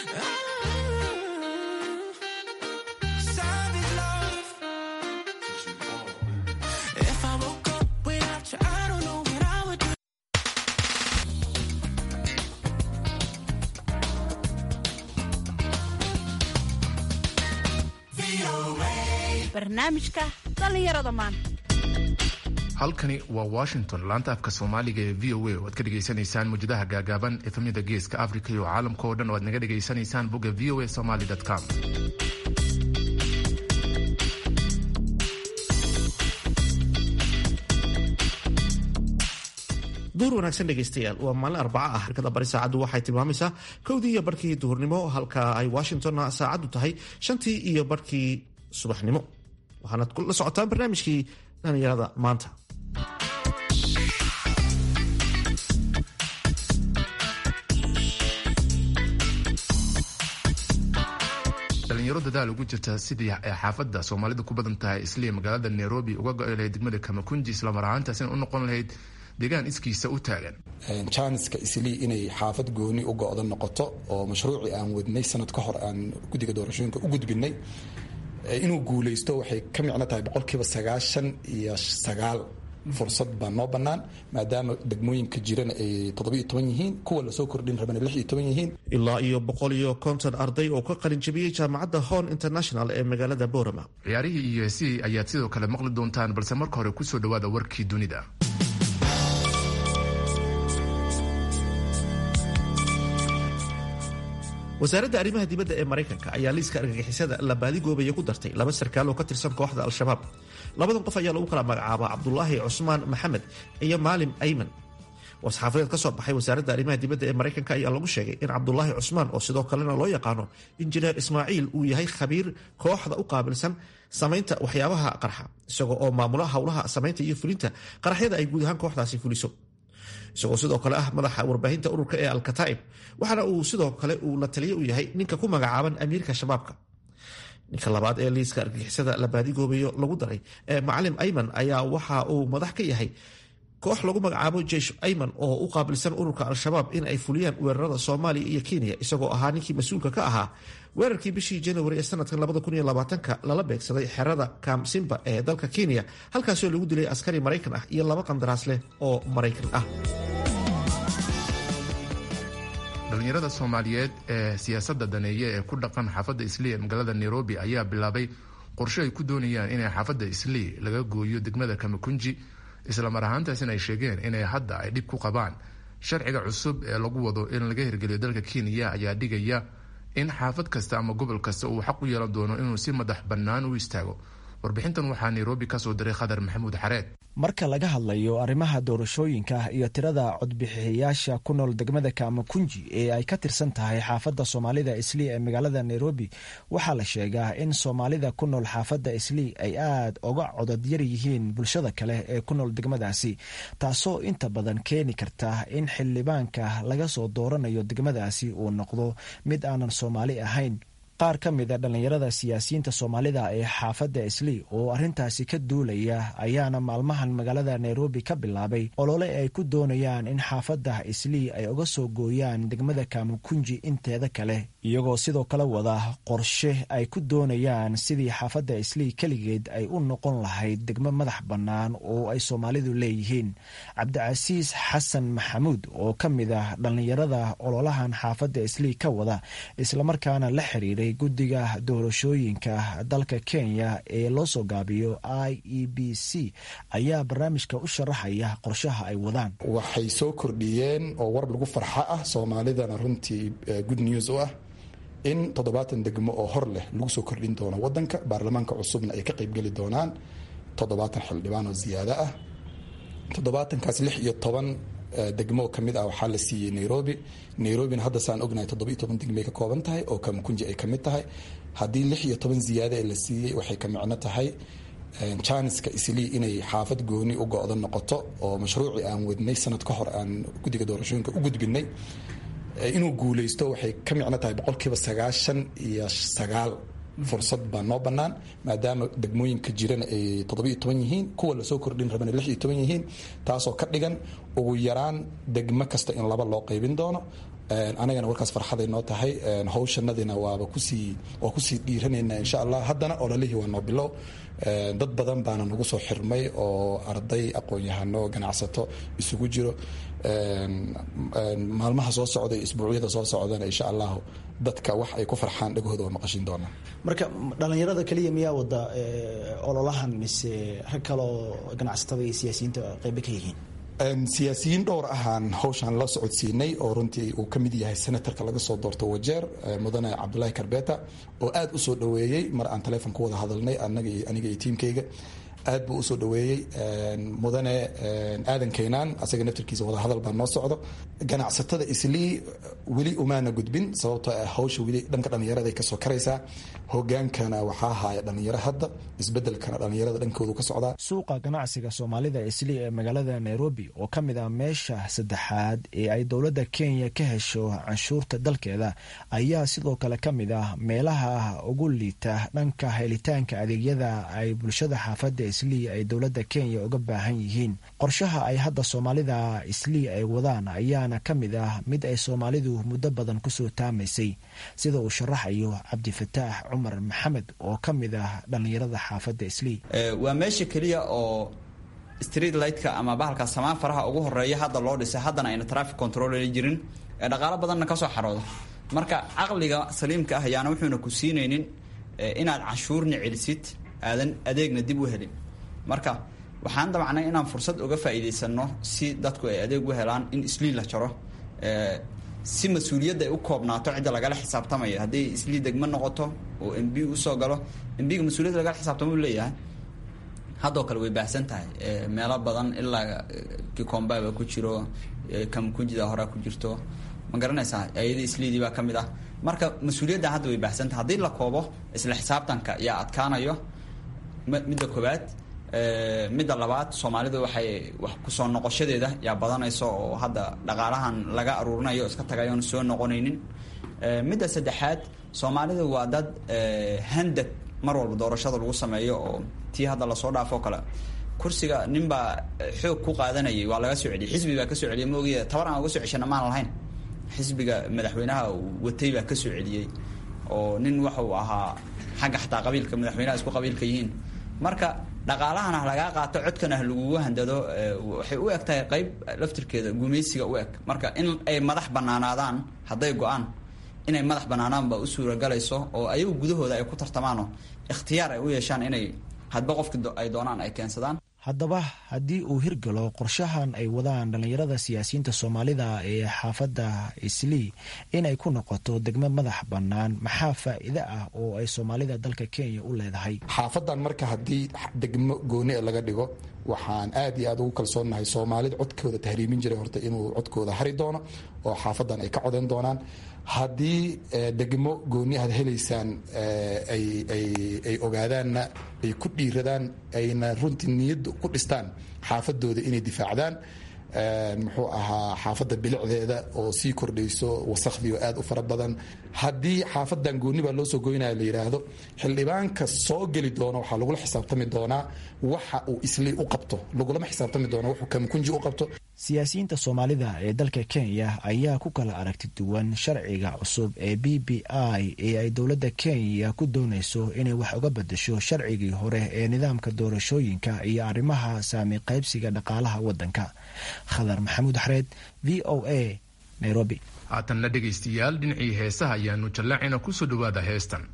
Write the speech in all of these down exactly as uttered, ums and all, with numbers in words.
barnaamijka dhallinyarada maanta. halkani waa Washington, laanta afka Soomaaliga ee V O A oo aad ka dhageysanaysaan muujadaha gaagaaban efemyada geeska Afrika iyo caalamka oo dhan oo aad naga dhageysanaysaan bogga v o a somali dot com. duur wanaagsan dhegaystayaal, waa maalin arbaca ah. Arkada bari saacaddu waxay tilmaamaysaa kowdii iyo barkii duhurnimo, halka ay Washingtonna saacaddu tahay shantii iyo barkii subaxnimo. waxaanaad la socotaan barnaamijkii dhallinyarada maanta. dhalinyaro dadaal ugu jirta sidii ay xaafadda Soomaalida ku badan tahay isla magaalada Nairobi uga go'ay lahayd degmada Kamakunji, isla mar ahaantaasina u noqon lahayd deegaan iskiisa u taagan. Chanceska isli inay xaafad gooni u go'do noqoto oo mashruuci aan wadnay sanad ka hor aan guddiga doorashooyinka u gudbinay inuu guulaysto waxay ka micno tahay boqolkiiba sagaashan iyo sagaal fursad baa noo bannaan, maadaama degmooyinka jirana ay toddobiyo toban yihiin, kuwa lasoo kordhin rabana lix iyo toban yihiin. ilaa iyo boqol iyo konton arday oo ka qalin jabiyey jaamacadda Horn International ee magaalada Boorama. ciyaarihii iyo heesihii ayaad sidoo kale maqli doontaan, balse marka hore kusoo dhawaada warkii dunida. wasaaradda arrimaha dibadda ee Mareykanka ayaa liiska argagixisada la baadigoobaya ku dartay laba sarkaal oo ka tirsan kooxda Al-Shabaab. labadan qof ayaa lagu kala magacaabaa Cabdulaahi Cusmaan Maxamed iyo Maalim Ayman. wasxaafadeed ka soo baxay wasaaradda arrimaha dibadda ee Mareykanka ayaa lagu sheegay in Cabdulaahi Cusmaan, oo sidoo kalena loo yaqaano Injineer Ismaaciil, uu yahay khabiir kooxda u qaabilsan samaynta waxyaabaha qarxa, isagoo oo maamula howlaha samaynta iyo fulinta qaraxyada ay guud ahaan kooxdaasi fuliso. isagoo sidoo kale ah madaxa warbaahinta ururka ee Al-Kataib, waxaana uu sidoo kale uu la taliye u yahay ninka ku magacaaban amiirka shabaabka. ninka labaad ee liiska argagixisada la baadigoobayo lagu daray ee Maalim Ayman ayaa waxa uu madax ka yahay koox lagu magacaabo Jaysh Ayman oo u qaabilsan ururka Al-Shabaab in ay fuliyaan weerarada Soomaaliya iyo Kenya, isagoo ahaa ninkii mas-uulka ka ahaa weerarkii bishii January ee sanadkan labada kun iyo labaatanka lala beegsaday xerada Camp Simba ee dalka Kenya, halkaasoo lagu dilay askari Maraykan ah iyo laba qandaraas leh oo Maraykan ah. dhalinyarada Soomaaliyeed ee siyaasadda daneeye ee ku dhaqan xaafadda Islii ee magaalada Nairobi ayaa bilaabay qorshe ay ku doonayaan inay xaafadda Islii laga gooyo degmada Kamakunji, isla mar ahaantaasina ay sheegeen inay hadda ay dhib ku qabaan sharciga cusub ee lagu wado in laga hirgeliyo dalka Kenya ayaa dhigaya in xaafad kasta ama gobol kasta uu xaq u yeelan doono inuu si madax bannaan u istaago. warbixintan waxaa Nairobi ka soo diray Khadar Maxamuud Xareed. marka laga hadlayo arrimaha doorashooyinka iyo tirada codbixiyayaasha ku nool degmada Kamakunji ee ay ka tirsan tahay xaafadda Soomaalida Islii ee magaalada Nairobi, waxaa la sheegaa in Soomaalida ku nool xaafadda Islii ay aad uga codad yar yihiin bulshada kale ee ku nool degmadaasi, taasoo inta badan keeni karta in xildhibaanka laga soo dooranayo degmadaasi uu noqdo mid aanan Soomaali ahayn. qaar ka mid a dhallinyarada siyaasiyiinta Soomaalida ee xaafadda Islii oo arrintaasi ka duulaya ayaana maalmahan magaalada Nairobi ka bilaabay olole ay ku doonayaan in xaafadda Islii ay uga soo gooyaan degmada Kamakunji inteeda kale, iyagoo sidoo kale wada qorshe ay ku doonayaan sidii xaafadda Islii keligeed ay u noqon lahayd degmo madax bannaan oo ay Soomaalidu leeyihiin. Cabdicasiis Xasan Maxamuud oo ka mid ah dhallinyarada ololahan xaafadda Islii ka wada, islamarkaana la xiriiray guddiga doorashooyinka dalka Kenya ee loo soo gaabiyo I E B C, ayaa barnaamijka u sharaxaya qorshaha ay wadaan. waxay soo kordhiyeen oo war lagu farxa ah, Soomaalidana runtii good news u ah, in toddobaatan degmo oo hor leh lagu soo kordhin doono wadanka. baarlamaanka cusubna ay ka qaybgeli doonaan toddobaatan xildhibaan oo ziyaado ah. toddobaatankaas lix iyo toban degmo ka mid ah waxaa la siiyey Nairobi. Nairobina hadda saan ognahay toddobiyo toban degmay ka kooban tahay oo Kamakunji ay ka mid tahay. haddii lix iyo toban ziyaado ee la siiyey waxay ka micno tahay Chanceska Islii inay xaafad gooni u go'do noqoto oo mashruuci aan wadnay sanad ka hor aan guddiga doorashooyinka u gudbinay inuu guulaysto waxay ka micno tahay boqolkiiba sagaashan iyo sagaal fursad baa noo bannaan, maadaama degmooyinka jirana ay toddobiyo toban yihiin, kuwa lasoo kordhin rabana lix iyo toban yihiin, taasoo ka dhigan ugu yaraan degmo kasta in laba loo qaybin doono. anagana warkaas farxaday noo tahay hawshanadina waaba kusii waa kusii dhiiranayna insha allah haddana ololihii waa noo bilow dad badan baana nagu soo xirmay oo arday aqoon-yahano ganacsato isugu jiro maalmaha soo socda iyo isbuucyada soo socdana insha allahu dadka wax ay ku farxaan dhagahooda waa maqashin doonaan marka dhalinyarada kaliya miyaa wada ololahan mise rag kaloo ganacsatada iyo siyaasiyiinta qaybe ka yihiin siyaasiyiin dhowr ahaan hawshaan la socodsiinay oo runtii uu ka mid yahay senatarka laga soo doorto wajeer mudane cabdulaahi karbeta oo aad u soo dhoweeyey mar aan teleefon ku wada hadalnay aniga iyo tiimkayga aad buu usoo dhoweeyey mudane aadan kaynaan asaga naftarkiisa wada hadal baa noo socdo ganacsatada islii weli umaana gudbin sababtoo ah hawsha weli dhanka dhallinyaraday kasoo karaysaa hogaankana waxaa haya dhallinyaro hadda isbedelkana dhallinyarada dhankoodu ka socdaa suuqa ganacsiga soomaalida islii ee magaalada nairobi oo ka mid ah meesha saddexaad ee ay dowladda kenya ka hesho canshuurta dalkeeda ayaa sidoo kale ka mid ah meelaha ugu liita dhanka helitaanka adeegyada ay bulshada xaafadda islii ay dowladda kenya uga baahan yihiin qorshaha ay hadda soomaalida islii ay wadaan ayaana ka mid ah mid ay soomaalidu muddo badan kusoo taamaysay sida uu sharaxayo cabdifataax cumar maxamed oo ka mid ah dhallinyarada xaafadda islii waa meesha keliya oo street lightka ama bahalka samaan faraha ugu horeeya hadda loo dhisay haddana ayna traffic control jirin ee dhaqaalo badanna kasoo xaroodo marka caqliga saliimka ah ayaana wuxuuna ku siinaynin inaad canshuurna celisid aadan adeegna dib u helin marka waxaan damacnay inaan fursad uga faa'iidaysano si dadku ay adeeg u helaan in islii la jaro si mas-uuliyadda ay u koobnaato cidda lagala xisaabtamaya hadday islii degmo noqoto oo m b usoo galo m b-ga mas-uuliyadda lagala xisaabtamo u leeyahay haddoo kale way baahsan tahay meelo badan ilaa kikombaaba ku jiro kamkunjida hore ku jirto ma garanaysaa ayada isliidii baa ka mid ah marka mas-uuliyadda hadda way baahsan tahay haddii la koobo isla xisaabtanka yaa adkaanayo midda koowaad midda labaad soomaalidu waxay wax kusoo noqoshadeeda yaa badanayso oo hadda dhaqaalahan laga aruurinayo iska tagayoon soo noqonaynin midda saddexaad soomaalidu waa dad handad mar walba doorashada lagu sameeyo oo tii hadda lasoo dhaafoo kale kursiga ninbaa xoog ku qaadanayay waa laga soo celiyay xisbi baa ka soo celiyay maogiya tabar aan uga soo ceshana maan lahayn xisbiga madaxweynaha watay baa ka soo celiyey oo nin waxa uu ahaa xagga xataa qabiilka madaxweynaha isku qabiilka yihiin marka dhaqaalahan ah lagaa qaato codkan ah lagugu handado waxay u eg tahay qayb laftirkeeda gumaysiga u eg marka in ay madax banaanaadaan hadday go-aan inay madax banaanaan baa u suuragalayso oo ayagu gudahooda ay ku tartamaanoo ikhtiyaar ay u yeeshaan inay hadba qofki ay doonaan ay keensadaan haddaba haddii uu hirgalo qorshahan ay wadaan dhallinyarada siyaasiyiinta soomaalida ee xaafadda islii inay ku noqoto degmo madax bannaan maxaa faa'iide ah oo ay soomaalida dalka kenya u leedahay xaafadan marka haddii degmo gooni laga dhigo waxaan aad iyo aad ugu kalsoonnahay soomaalida codkooda tahriimin jiray horta inuu codkooda hari doono oo xaafadan ay ka codayn doonaan haddii degmo gooni aad helaysaan ay ogaadaanna ay ku dhiiradaan ayna runtii niyadda ku dhistaan xaafadooda inay difaacdaan muxuu ahaa xaafadda bilicdeeda oo sii kordhayso wasakhdii oo aad u fara badan haddii xaafadan gooni baa loo soo goynaya la yidhaahdo xildhibaanka soo geli doono waxaa lagula xisaabtami doonaa waxa uu islii u qabto lagulama xisaabtami doona wuxuu kamkunji u qabto siyaasiyiinta soomaalida ee dalka kenya ayaa ku kala aragti duwan sharciga cusub ee b b i ee ay dowladda kenya ku doonayso inay wax uga bedesho sharcigii hore ee nidaamka doorashooyinka iyo arrimaha saami qaybsiga dhaqaalaha waddanka khadar maxamuud xareed v o a nairobi haatanna dhegaystayaal dhinacii heesaha ayaanu jallacina ku soo dhowaada heestan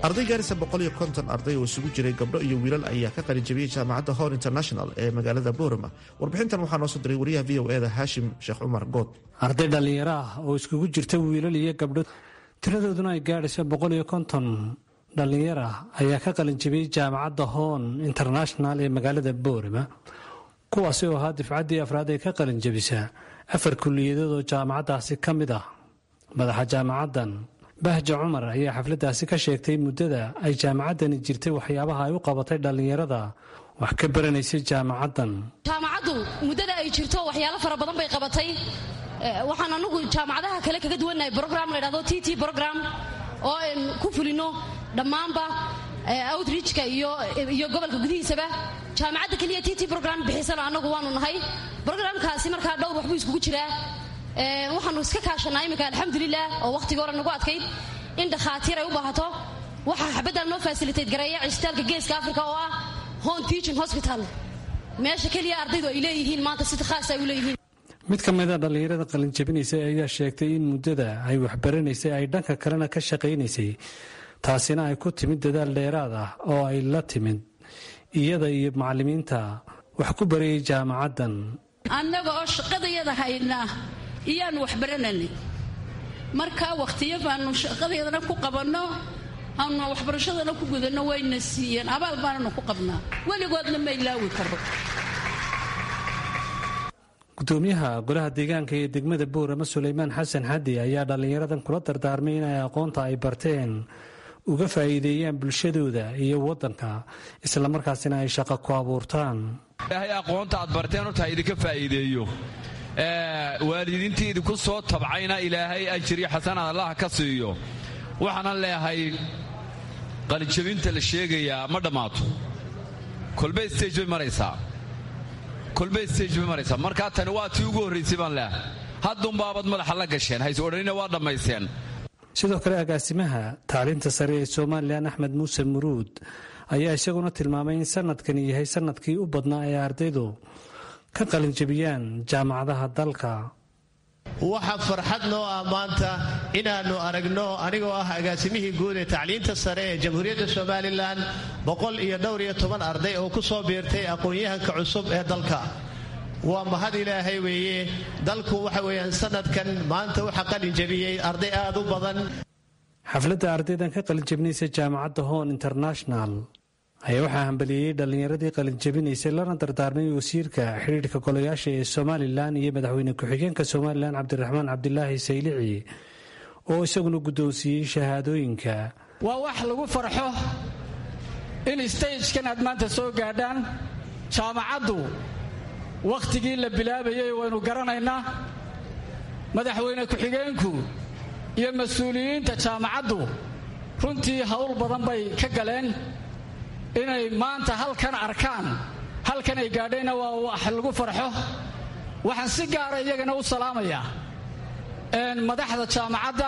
arday gaarisa boqol iyo konton arday oo isugu jiray gabdho iyo wiilal ayaa ka qalinjabiyey jaamacadda hor international ee magaalada boorama. warbixintan waxaa noo soo diray wariyaha v o eda haashim sheekh cumar good. arday dhallinyaro ah oo iskugu jirta wiilal iyo gabdho tiradooduna ay gaadhaysa boqol iyo konton dhallinyar ah ayaa ka qalinjabiyey jaamacadda hon international ee magaalada boorama, kuwaasi oo ahaa difcaddii afraad ee ka qalinjabisa afar kulliyadood oo jaamacaddaasi ka mid ah. madaxa jaamacaddan bahja cumar ayaa xafladdaasi ka sheegtay muddada ay jaamacaddani jirtay waxyaabaha ay u qabatay dhallinyarada wax ka baranaysay jaamacaddan. jaamacaddu muddada ay jirto waxyaalo fara badan bay qabatay. waxaan anagu jaamacadaha kale kaga duwannahay brogram la ydhahdo t t brogram oo aan ku fulino dhammaanba outreachka iyo iyo gobolka gudihiisaba. jaamacadda keliya t t program bixisana anagu waanu nahay. programkaasi markaa dhowr waxbuu iskugu jiraa. waxaanu iska kaashanaa iminka alxamdulilah oo wakhtigii hore nagu adkayd in dhakhaatiir ay u baahato. waxaa xabaddan noo fasilitayt gareeya cisbitaalka geeska africa oo ah hon teaching hospital, meesha keliya ardaydu ay leeyihiin maanta si khaas ay u leeyihiin. mid ka mid a dhallinyarada qalinjabinaysay ayaa sheegtay in muddada ay waxbaranaysay ay dhanka kalena ka shaqaynaysay, taasina ay ku timid dadaal dheeraad ah oo ay la timid iyada iyo macallimiinta wax ku barayay jaamacaddan. annaga oo shaqadayada haynaa iyaanu waxbarananay, marka wakhtiyo baanu shaqadayadana ku qabanno aanu waxbarashadana ku gudanno wayna siiyeen, abaal baananu ku qabnaa, weligoodna ma ilaawi karo. gudoomiyaha golaha deegaanka ee degmada boorama sulaymaan xasan xaddi ayaa dhallinyaradan kula dardaarmay inay aqoonta ay barteen uga faa'iideeyaan bulshadooda iyo waddanka, islamarkaasina ay shaqo ku abuurtaan. ilaahay aqoonta aad barteen horta idinka faa'iideeyo. waalidiintii idinku soo tabcayna ilaahay ajriyo xasanaad allah ka siiyo. waxaanan leeyahay qalinjabinta la sheegayaa ma dhammaato, kolbe stage bay maraysaa kolbe stage bay maraysaa markaa tani waa tii ugu horraysay baan leeyahay. haddunbaabad madaxa la gasheen, hayse odhanina waa dhammaysteen. sidoo kale agaasimaha tacliinta sare ee somalilan axmed muuse muruud ayaa isaguna tilmaamay in sanadkani yahay sanadkii u badnaa ee ardaydu ka qalinjabiyaan jaamacadaha dalka. waxaa farxad noo ah maanta inaannu aragno anigoo ah agaasimihii guud ee tacliinta sare ee jamhuuriyadda somalilan boqol iyo dhowr iyo toban arday oo ku soo biirtay aqoon-yahanka cusub ee dalka. waa mahad ilaahay weeye. dalku waxa weeyaan sanadkan maanta waxaa qalinjabiyey arday aad u badan. xafladda ardaydan ka qalinjabinaysa jaamacadda hon international ayaa waxaa hambaliyeyey dhallinyaradii qalinjabinaysay lana dardaarmay wasiirka xidhiidhka golayaasha ee somalilan iyo madaxweyne ku-xigeenka somalilan cabdiraxmaan cabdilaahi saylici oo isaguna guddoonsiiyey shahaadooyinka. waa wax lagu farxo in stagekan aad maanta soo gaadhaan. jaamacaddu wakhtigii la bilaabayay waynu garanaynaa. madaxweyne ku-xigeenku iyo mas-uuliyiinta jaamacaddu runtii hawl badan bay ka galeen inay maanta halkan arkaan. halkan ay gaadhayna waa wax lagu farxo. waxaan si gaara iyagana u salaamayaa madaxda jaamacadda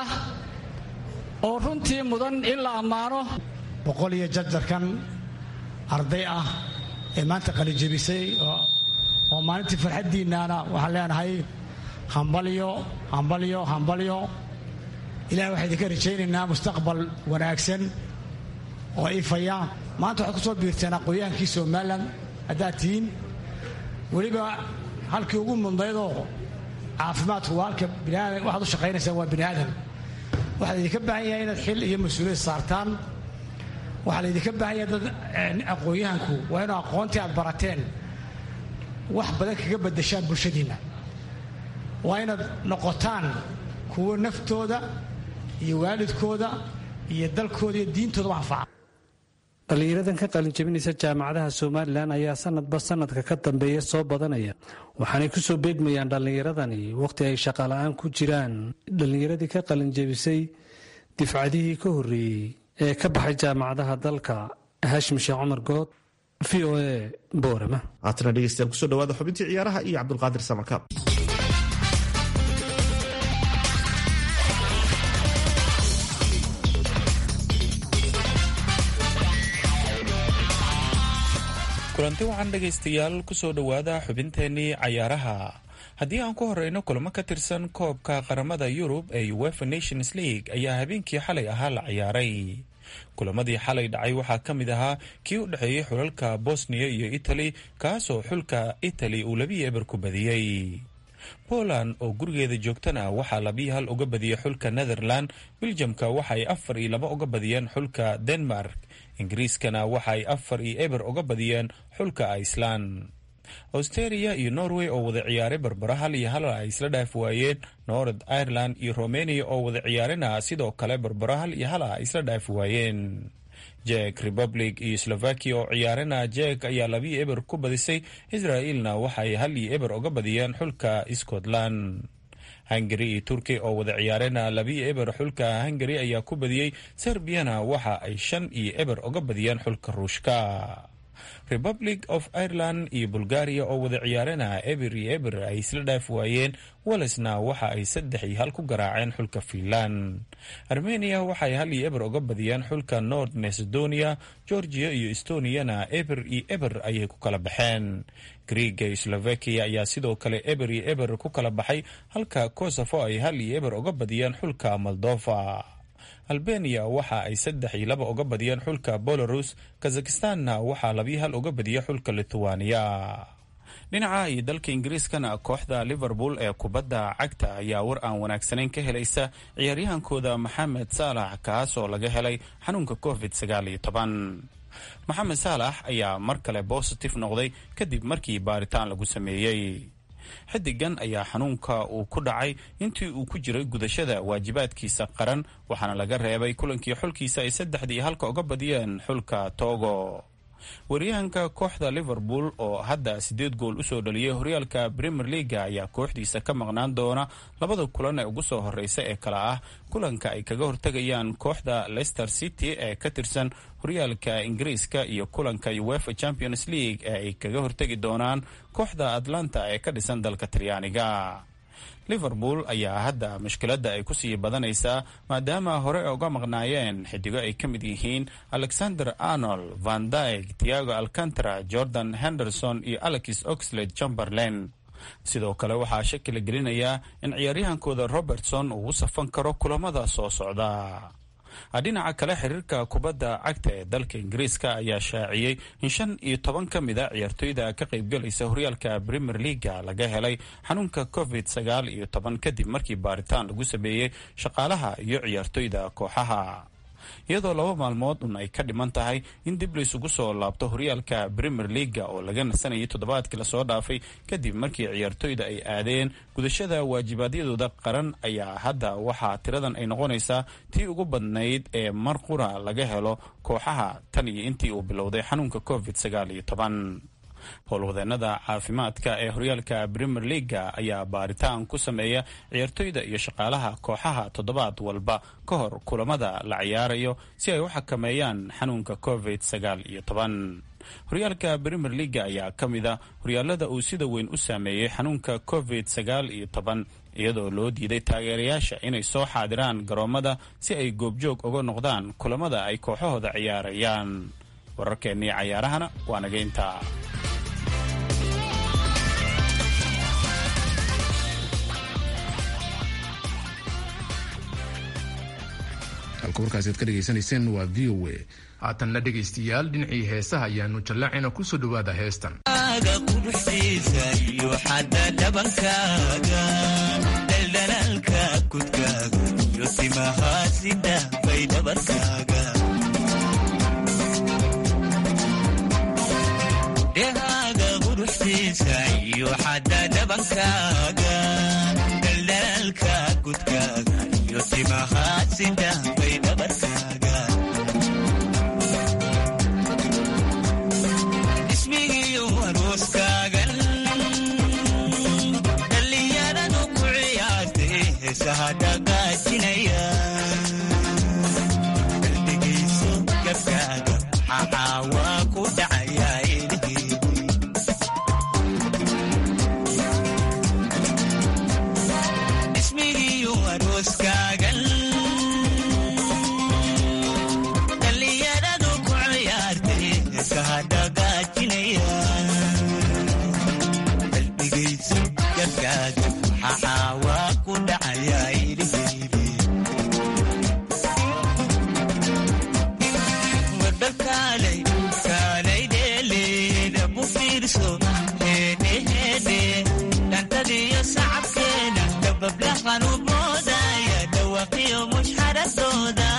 oo runtii mudan in la ammaano. boqol iyo jarjarkan arday ah ee maanta qalinjabisay oo maalintii farxaddiinnaana waxaan leenahay hambalyo hambalyo hambalyo. ilahay waxaan idinka rajaynaynaa mustaqbal wanaagsan oo ifaya. maanta waxaad ku soo biirteen aqoon-yahankii somalilan haddaad tihiin, weliba halkii ugu mudnaydoo caafimaadku waa halka biniaadan waxaad u shaqaynaysaan waa bini aadan. waxaa laydinka baahan yahay inaad xil iyo mas-uuliyad saartaan. waxaa laydinka baahan yahay dad aqoon-yahanku waa inuu aqoontii aad barateen wax badan kaga badashaan bulshadiinna. waa inaad noqotaan kuwo naftooda iyo waalidkooda iyo dalkooda iyo diintooda u anfaca. dhallinyaradan ka qalinjabinaysa jaamacadaha somalilan ayaa sanadba sanadka ka dambeeya soo badanaya, waxaanay ku soo beegmayaan dhallinyaradani wakhti ay shaqala-aan ku jiraan dhallinyaradii ka qalinjabisay difcadihii ka horreeyey ee ka baxay jaamacadaha dalka. haashim sheekh cumar good, v o a boorama. haatana dhegeystayaal kusoo dhawaada xubintii ciyaaraha iyo cabdulqaadir samarkaab. kulanti waxaan dhegaystayaal kusoo dhowaada xubinteennii cayaaraha. haddii aan ku horeyno kulamo ka tirsan koobka qaramada yurub ee uefa nations league ayaa habeenkii xalay ahaa la ciyaaray. kulamadii xalay dhacay waxaa ka mid ahaa kii u dhexeeyey xulalka bosniya iyo italy kaasoo xulka italy uu labiyo eber ku badiyey. poland oo gurigeeda joogtana waxaa labiyo hal uga badiyey xulka netherland. beljamka waxaay afar iyo laba uga badiyeen xulka denmark. ingiriiskana waxaay afar iyo eber uga badiyeen xulka iceland. australia iyo norway oo wada ciyaaray barbara hal iyo hal ay isla dhaaf waayeen. north ireland iyo romania oo wada ciyaarina sidoo kale barbara hal iyo hal ay isla dhaaf waayeen. jek republic iyo slovakia oo ciyaarina jek ayaa labiyo eber ku badisay. israa'iilna waxaay hal iyo eber uga badiyeen xulka scotland. hungary iyo turkey oo wada ciyaarena labiyo eber xulka hungary ayaa ku badiyey. serbiyana waxa ay shan iyo eber uga badiyeen xulka ruushka. republic of ireland iyo bulgaria oo wada ciyaarena eber iyo eber ay isla dhaaf waayeen. walesna waxa ay saddex iyo hal ku garaaceen xulka finland. armenia waxaay hal iyo eber uga badiyeen xulka north macedonia. georgia iyo estoniyana eber iyo eber ayay ku kala baxeen. griega iyo slovakia ayaa sidoo kale eber iyo eber ku kala baxay, halka kosovo ay hal iyo eber uga badiyeen xulka moldova. albania waxa ay saddex iyo laba uga badiyeen xulka belarus. kazakhstanna waxaa labiyo hal uga badiyey xulka lithuania. dhinaca iyo dalka ingiriiskana kooxda liverpool ee kubadda cagta ayaa war aan wanaagsanayn ka helaysa ciyaaryahankooda maxamed saalax kaasoo laga helay xanuunka covid sagaal iyo toban. maxamed saalax ayaa mar kale bositif noqday kadib markii baaritaan lagu sameeyey. xidigan ayaa xanuunka uu ku dhacay intii uu ku jiray gudashada waajibaadkiisa qaran, waxaana laga reebay kulankii xulkiisa ay saddexdii halka uga badiyeen xulka togo. waryahanka kooxda liverpool oo hadda sideed gool usoo dhaliyay horyaalka premier leaga ayaa kooxdiisa ka maqnaan doona labada kulan ee ugu soo horeysa ee kala ah kulanka ay kaga hortegayaan kooxda leicester city ee ka tirsan horyaalka ingiriiska iyo kulanka uefa champions league ee ay kaga hortegi doonaan kooxda atlanta ee ka dhisan dalka talyaaniga. liverpool ayaa hadda mushkiladda ay kusii badanaysaa maadaama hore ay uga maqnaayeen xidigo ay ka mid yihiin alexander arnold, van dyke, thiago alcantara, jordan henderson iyo alex oxlade chamberlain. sidoo kale waxaa shaki la gelinayaa in ciyaaryahankooda robertson uu u safan karo kulamada soo socda. dhinaca kale xiriirka kubadda cagta ee dalka ingiriiska ayaa shaaciyey in shan iyo toban ka mid a ciyaartooyda ka qaybgalaysa horyaalka premier leaga laga helay xanuunka covid sagaal iyo toban kadib markii baaritaan lagu sameeyey shaqaalaha iyo ciyaartooyda kooxaha. iyadoo laba maalmood un ay ka dhiman tahay in dib laysugu soo laabto horyaalka premier leaga oo laga nasanayay toddobaadkii lasoo dhaafay kadib markii ciyaartooyda ay aadeen gudashada waajibaadyadooda qaran, ayaa hadda waxaa tiradan ay noqonaysaa tii ugu badnayd ee mar qura laga helo kooxaha tan iyo intii uu bilowday xanuunka covid sagaal iyo toban. howlwadeenada caafimaadka ee horyaalka premier leaga ayaa baaritaan ku sameeya ciyaartooyda iyo shaqaalaha kooxaha toddobaad walba ka hor kulamada la ciyaarayo si ay u xakameeyaan xanuunka covid sagaal iyo toban. horyaalka premier leaga ayaa ka mid a horyaalada uu sida weyn u saameeyey xanuunka covid sagaal iyo toban, iyadoo loo diiday taageerayaasha inay soo xaadiraan garoomada si ay goobjoog uga noqdaan kulamada ay kooxahooda ciyaarayaan. wararkeennii cayaarahana waa naga intaa. halka warkaasi aad ka dhegaysanayseen waa v o a. haatanna dhegaystayaal dhinacii heesaha ayaanu jallaacina kusoo dhawaada heestan. ismigiyo arooskaagan dhallinyaradu ku ciyaartay heesaha dhaqaajinaya qalbigayso gabkaaga maxaa waa ku dhacayaa ismigiyo arooskaagan qalbigayso gabkaaga maxaa waa ku dhacayaa bablahan u boodaya dhawaqiyo mushxaradooda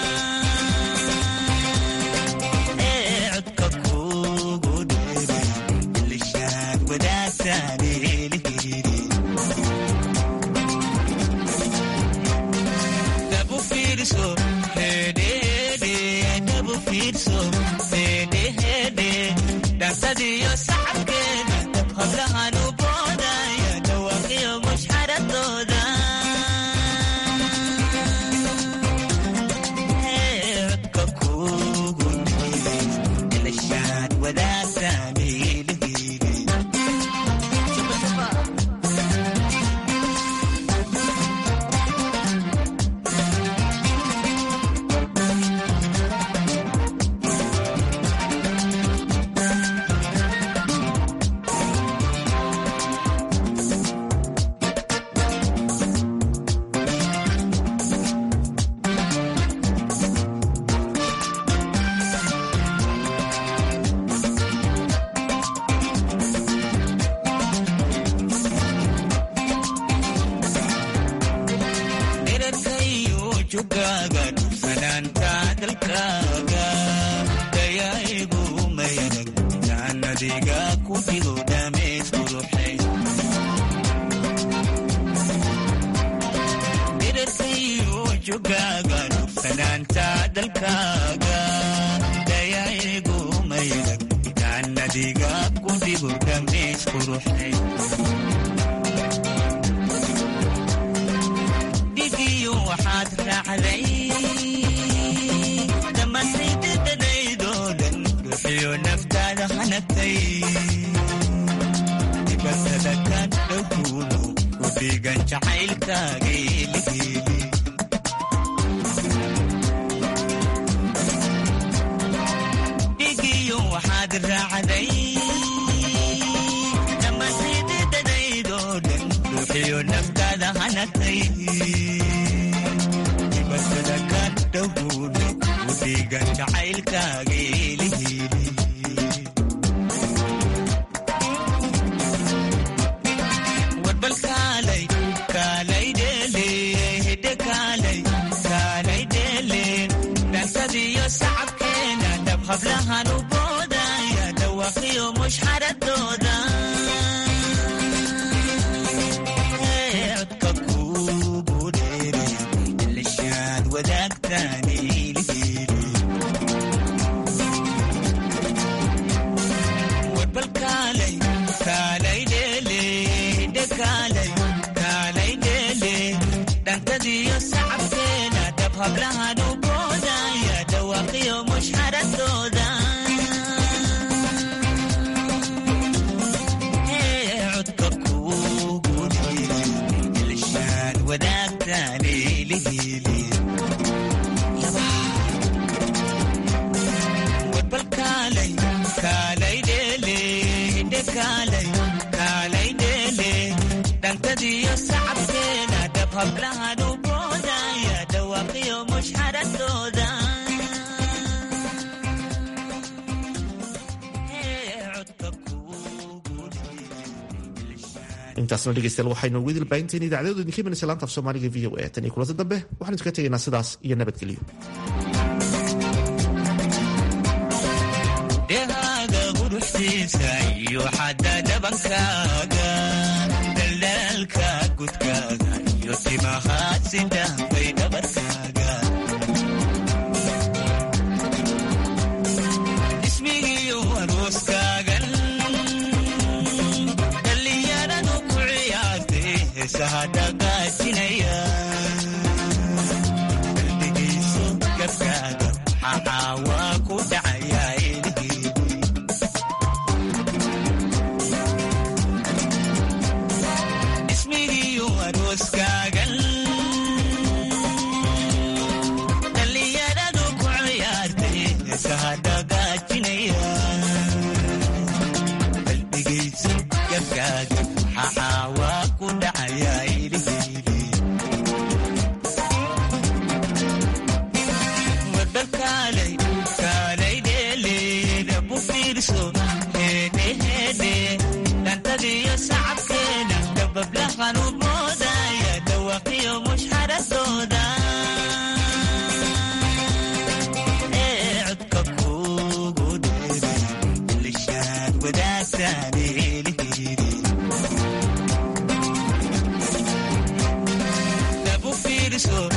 ee codka kugu dheeray ilishaad wadaagtaan eelihiri dabu fiirso hedhehedhe dabu fiirso hedhehedhe dhansadiyo sacabkeeda hablahan u boodaya dhawaqiyo mushxaradooda codka kugu dheeray ilishaad wadaagtaan eelihiri dhigiyo waxaad raacday dhammaantaydadadaydoo dhan ruuxiyo naftaada hanagtay dibatada ka dhowguuno u dhiigan jacaylkaaga eelihili dhigiyo waxaad raacday ruuxiyo naftaada hanagtay dibatada ka dhowguuno u dhiigan jacaylkaaga eelihili warbal kaalay kaalay dheele hidhe kaalay kaalay dheele dhansadiyo sacabkeena dhab hablahan u boodaya dhawaqiyo mushxaradooda warbal kaalay kaalay dheele hidhe kaalay kaalay dheele dhankadiyo sacabkeena dhab hablahan u boodaya dhawaqiyo mushxaradooda codka kugu dheeray ilishaad wadaagtaan eelihili kaalay kaalay dheele hidhe kaalay kaalay dheele dhankadiyo sacabkeena dhab hablahan u boodaya dhawaqiyo mushxaradooda intaasna dhegeystayaal waxaynu ugu dilbaahintayn idaacadooda idinka imanaysa laanta af soomaaliga v o a tan iyo kulanta dambe waxaan iskaga tegaynaa sidaas iyo nabadgelyo dhehaaga quruxdiisa iyo xadda dhabankaaga daldalaalka gudkaaga iyo timahaad si dhaafay dhabarkaaga ismigiiyo arooskaagan dhallinyaradu ku ciyaartay heesaha dhaqaajinaya qalbigiisu gabkaaga maxaawaa ku dhacaya dhallinyaradu ku ciyaartay heesaha dhaqaajinaya qalbigaysu gabkaaga maxaawaa ku dhacaya ilihili warbal kaalay dhawaqiyo mushxaradooda ee codka kuugu dheeray lishaad wadaagtaan eeliheydi dabu fiirso